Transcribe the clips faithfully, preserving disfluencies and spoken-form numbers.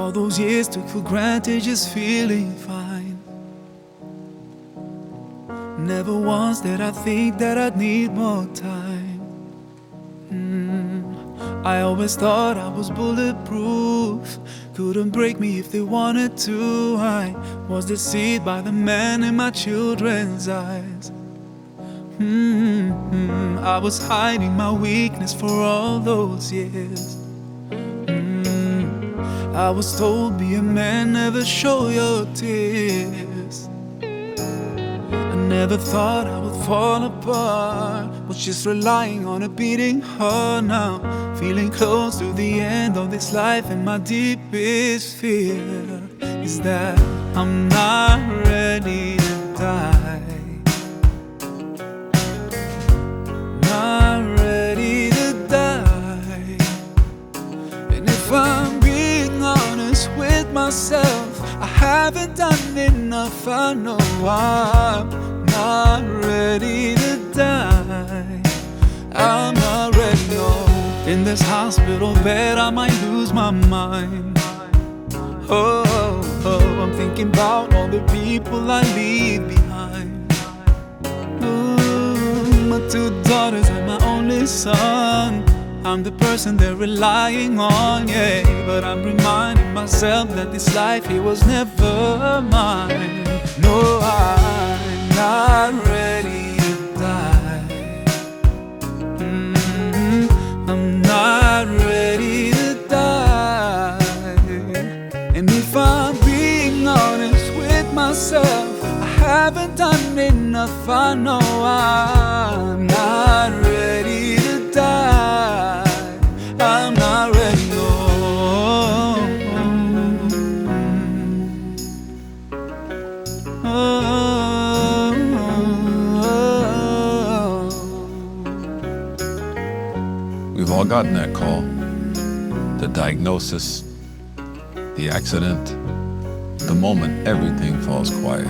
All those years took for granted, just feeling fine. Never once did I think that I'd need more time. mm. I always thought I was bulletproof, couldn't break me if they wanted to. I was deceived by the man in my children's eyes. mm-hmm. I was hiding my weakness for all those years. mm. I was told, be a man, never show your tears. I never thought I would fall apart, was just relying on a beating heart. Now feeling close to the end of this life, and my deepest fear is that I'm not ready to die. Not ready to die. And if I'm being honest with myself, I haven't done enough. I know I'm not ready to die. I'm not ready, no. In this hospital bed, I might lose my mind. Oh, oh, oh, I'm thinking about all the people I leave behind. Ooh, my two daughters and my only son. I'm the person they're relying on, yeah. But I'm reminding myself that this life, it was never mine. No, I'm not ready to die. mm-hmm. I'm not ready to die. And if I'm being honest with myself, I haven't done enough. I know I'm not ready to die. I'm not ready, no. Oh, oh, oh. We've all gotten that call. The diagnosis, the accident, the moment everything falls quiet.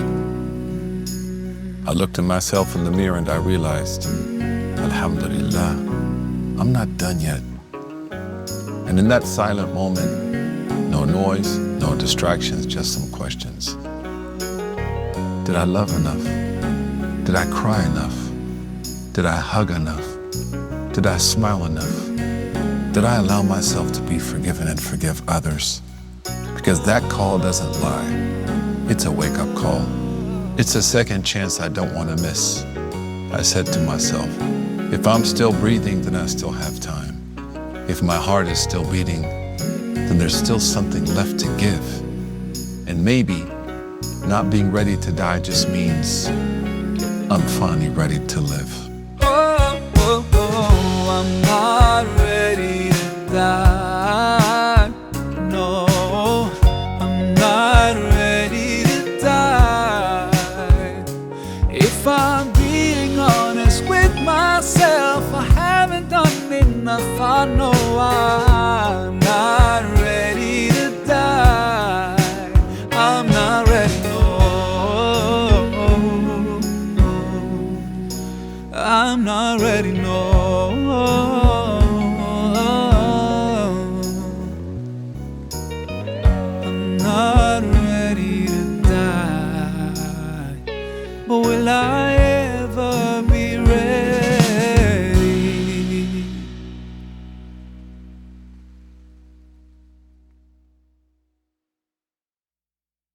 I looked at myself in the mirror and I realized, Alhamdulillah, I'm not done yet. And in that silent moment, no noise, no distractions, just some questions. Did I love enough? Did I cry enough? Did I hug enough? Did I smile enough? Did I allow myself to be forgiven and forgive others? Because that call doesn't lie. It's a wake-up call. It's a second chance I don't want to miss. I said to myself, if I'm still breathing, then I still have time. If my heart is still beating, then there's still something left to give. And maybe not being ready to die just means I'm finally ready to live. Oh, oh, oh, I'm not ready to die. No, I'm not ready to die. If I'm being honest with myself, I haven't done enough. I know I'm not ready to die. I'm not ready, no, no. I'm not ready, no. I'm not ready to die. But will I